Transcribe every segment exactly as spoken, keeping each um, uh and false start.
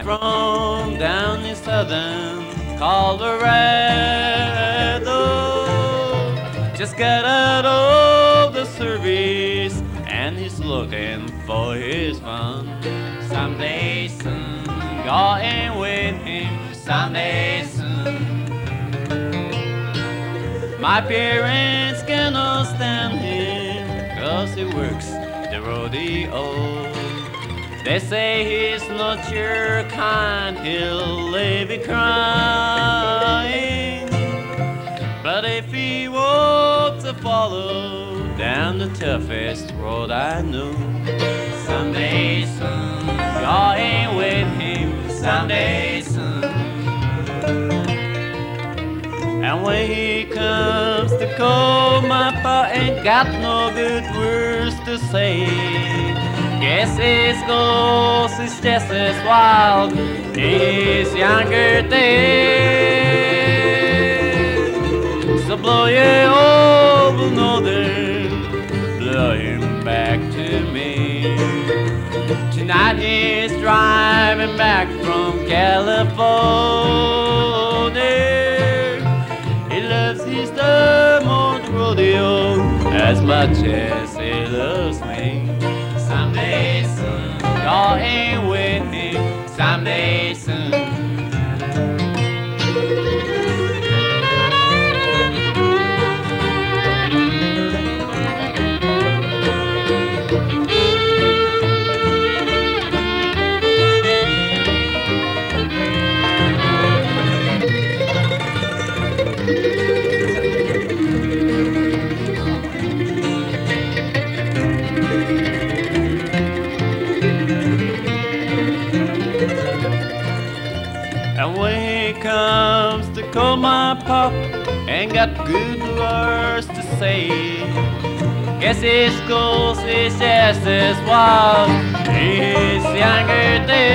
from down in southern Colorado. Just got out of the service and he's looking for his fun. Someday soon, going with him someday soon. My parents cannot stand him cause he works the rodeo. They say he's not your kind, he'll leave you crying. But if he wants to follow down the toughest road I know, someday soon, going with him someday soon. And when he comes to call, my pa ain't got no good words to say. Guess his ghost is just as wild in his younger days. So blow your old northern, blow him back to me. Tonight he's driving back from California. He loves his diamond rodeo as much as he loves me. Someday soon, going with him someday soon. And when he comes to call, my pop ain't got good words to say. Guess his ghost is just as wild in his younger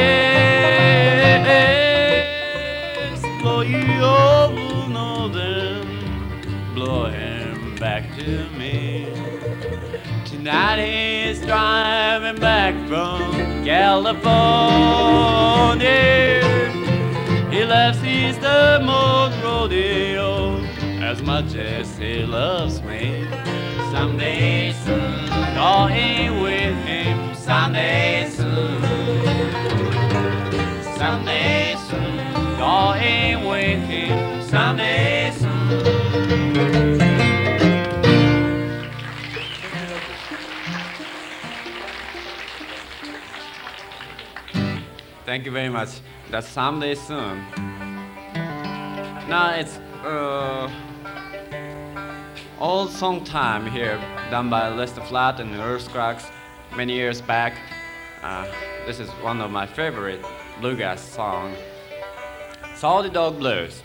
days. Blow you over northern, blow him back to me. Tonight he's driving back from California. He loves his diamond rodeo as much as he loves me. Someday soon, going with him someday soon. Someday soon, going with him someday soon. Thank you very much. That's Someday Soon. Now it's uh, old song time here, done by Lester Flatt and the Earthquakes many years back. Uh, this is one of my favorite bluegrass songs, Salty Dog Blues.